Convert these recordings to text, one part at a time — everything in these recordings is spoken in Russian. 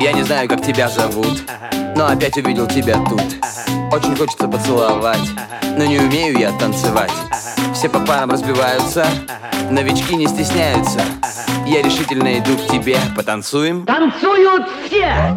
Я не знаю, как тебя зовут, но опять увидел тебя тут. Очень хочется поцеловать, но не умею я танцевать. Все по парам разбиваются, новички не стесняются. Я решительно иду к тебе, потанцуем. Танцуют все!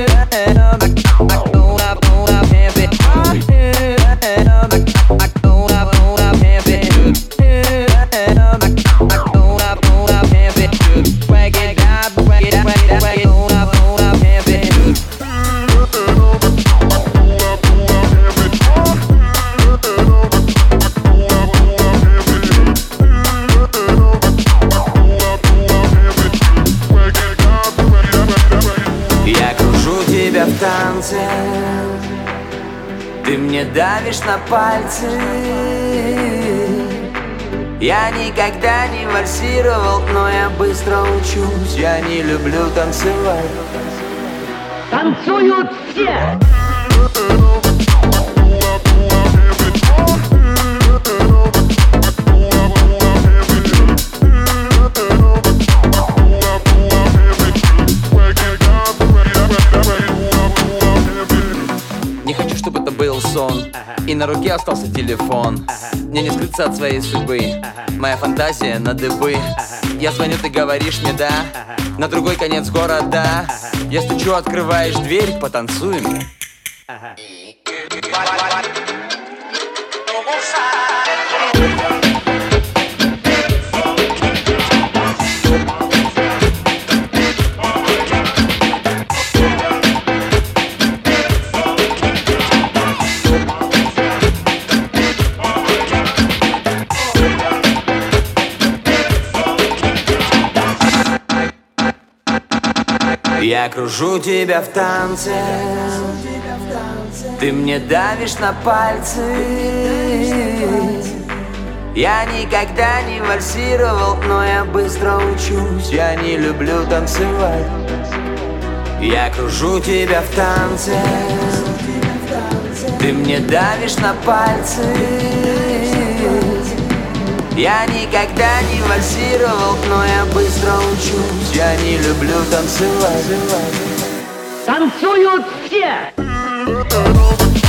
Я кружу тебя в танце, ты мне давишь на пальцы. Я никогда не вальсировал, но я быстро учусь. Я не люблю танцевать. Танцуют все! Не хочу, чтобы это был сон, и на руке остался телефон. Мне не скрыться от своей судьбы, моя фантазия на дыбы. Я звоню, ты говоришь мне да, на другой конец города. Я стучу, открываешь дверь, потанцуем. Я кружу тебя в танце, ты мне давишь на пальцы. Я никогда не вальсировал, но я быстро учусь. Я не люблю танцевать. Я кружу тебя в танце, ты мне давишь на пальцы. Я никогда не вальсировал, но я быстро учусь. Я не люблю танцевать. Танцуют все!